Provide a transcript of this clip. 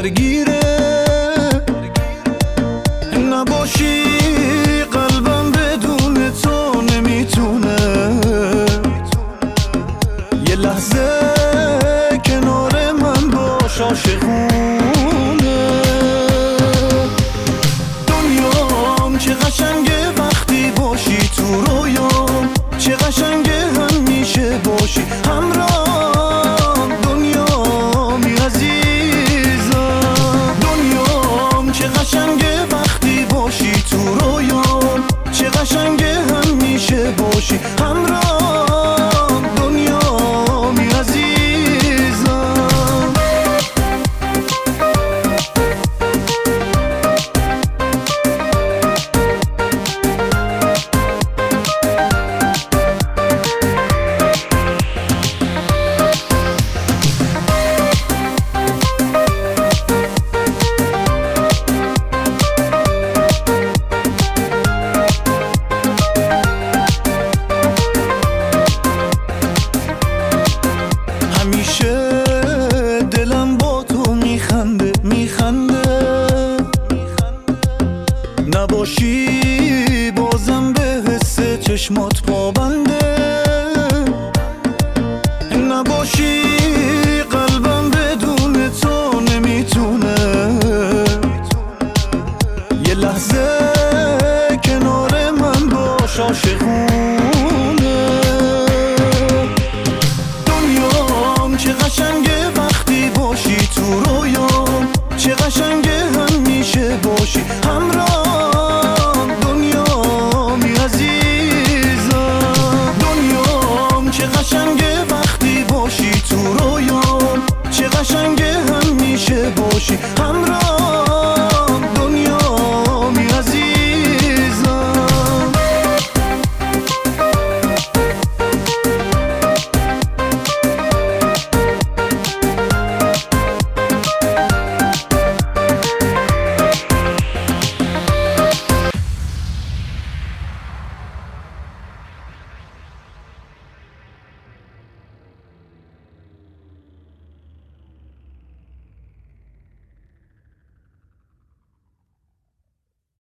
درگیره، نباشی قلبم بدون تو نمیتونه یه لحظه کنار من باش عاشقونه. دنیام چه قشنگه وقتی باشی تو رویام، چه قشنگه همیشه باشی همراهم. دنیامی عزیزم، دنیام چه قشنگه وقتی باشی تو رویام، چه قشنگه همیشه باشی همراهم. دنیامی عزیزم. همیشه دلم با تو میخنده نباشی بازم به حس چشمات پابند